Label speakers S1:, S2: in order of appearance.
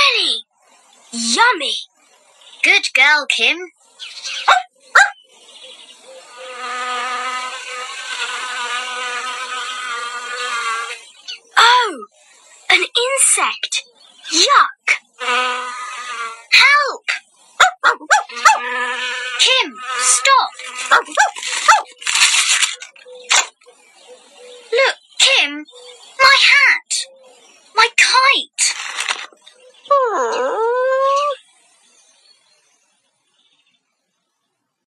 S1: jelly! Yummy!
S2: Good girl, Kim.
S1: Oh, an insect! Yuck!
S2: Help! Kim, stop! Look, Kim, my hat!